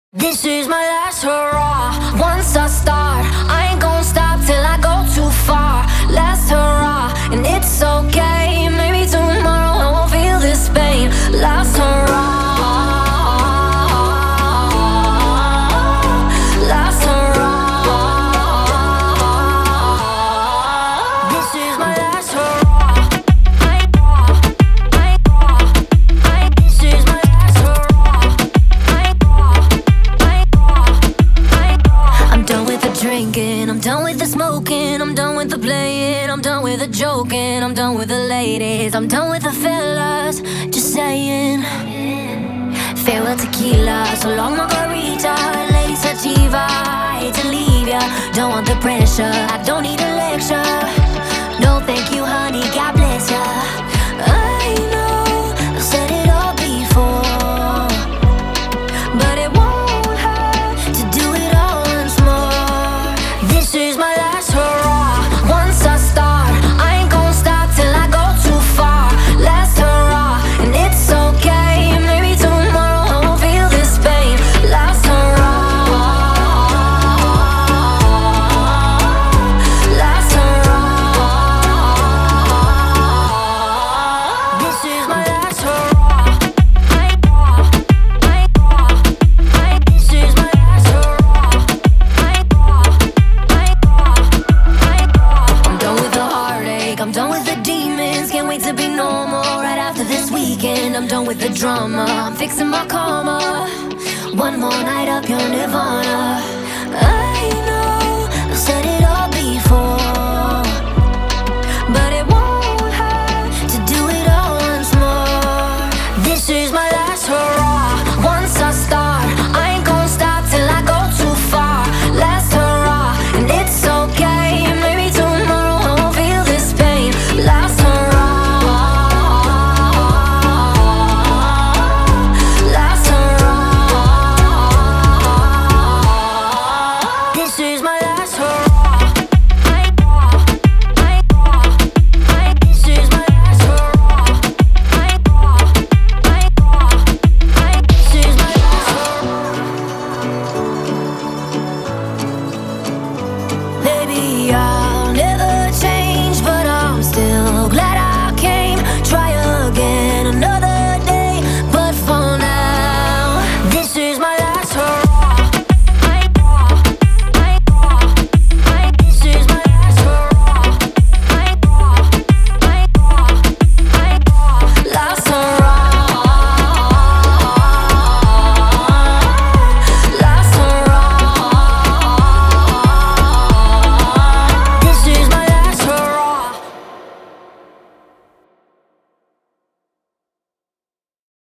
This is my last hurrah. Once I start, I ain't gon' stop till I go too far. Last hurrah, and it's okay. Maybe tomorrow I won't feel this pain. Last hurrah. Last hurrah. This is my last hurrah. This is my last hurrah. I'm done with the drinking, I'm done with the smoking, I'm done with the playing, I'm done with the joking, I'm done with the ladies, I'm done with the fellas, just saying. Farewell tequila, so long margarita, lady sativa, I hate to leave ya, don't want the pressure, I don't need a lecture. No thank you honey, God bless ya. I know, I've said it all before, but it won't hurt to do it all once more. This is my last hurrah. Once I start, I ain't gon' stop till I go too far. Last hurrah, and it's okay. Maybe tomorrow I won't feel this pain. Last hurrah. Last hurrah. This is my last hurrah. This is my last hurrah. I'm done with the heartache, I'm done with the demons. Can't wait to be normal right after this weekend. I'm done with the drama, I'm fixing my karma. One more night up your nirvana.